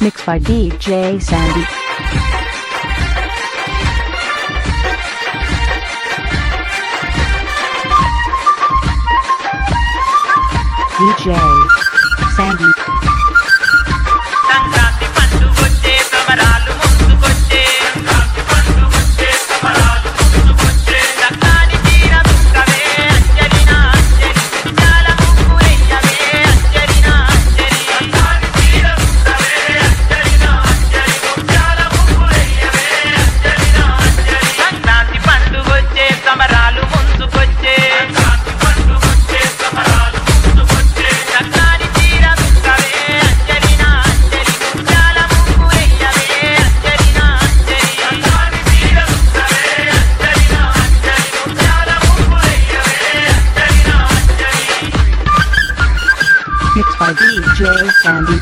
Mixed by DJ Sandy. DJ Sandy. Sankranti పండుగొచ్చే సమరాలు ముందుకొచ్చే Sankranti పండుగొచ్చే సమరాలు ముందుకొచ్చే చక్కని తీర దుఃఖమే అంజలినా అంజలి చాలా ముగ్గులెయ్యవే అంజలినా అంజలి చక్కని తీర దుఃఖమే అంజలినా అంజలి చాలా ముగ్గులెయ్యవే అంజలినా అంజలి సంక్రాంతి పండుగొచ్చే సమరాలు ముందుకొచ్చే సంక్రాంతి పండుగొచ్చే సమరాలు ముందుకొచ్చే చక్కని తీర దుఃఖమే అంజలినా అంజలి చాలా ముగ్గులెయ్యవే అంజలినా అంజలి చక్కని తీర దుఃఖమే అంజలినా అంజలి చాలా ముగ్గులెయ్యవే అంజలినా అంజలి Mixed by DJ Sandy.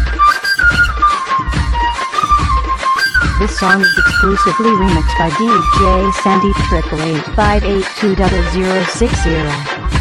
This song is exclusively remixed by DJ Sandy 888-582-0060.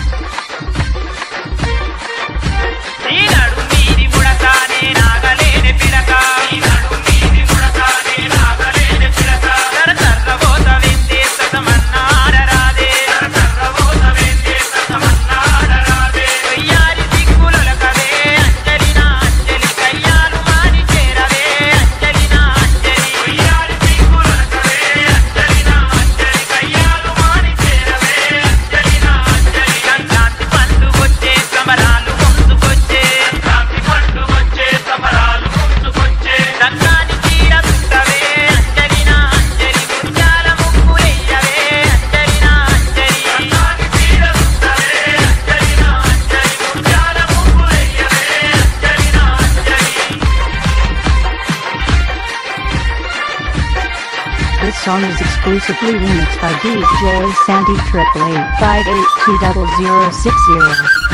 ఈనాడు మీది ముడతానే నాగలేని పిడక ఈనాడు మీది ముడతానే నాగలేని పిడక తరతరబోత వెందే సతమన్నాడరాదే తరతరబోత వెందే సతమన్నాడరాదే కయ్యారి దిక్కులొలకవే అంజలినా అంజలి కయ్యాలు మాని చేరవే అంజలినా అంజలి కయ్యారి దిక్కులొలకవే అంజలినా అంజలి కయ్యాలు మాని చేరవే అంజలినా అంజలి సంక్రాంతి పండుగొచ్చే సమరాలు ముందుకొచ్చే సంక్రాంతి పండుగొచ్చే సమరాలు ముందుకొచ్చే సంక్రాంతి తీర దుఃఖవే అంజలినా అంజలి ముత్యాల ముగ్గులెయ్యవే అంజలినా అంజలి సంక్రాంతి తీర దుఃఖవే అంజలినా అంజలి ముత్యాల ముగ్గులెయ్యవే అంజలినా అంజలి This song is exclusively remixed by DJ Sandy 888-582-0060.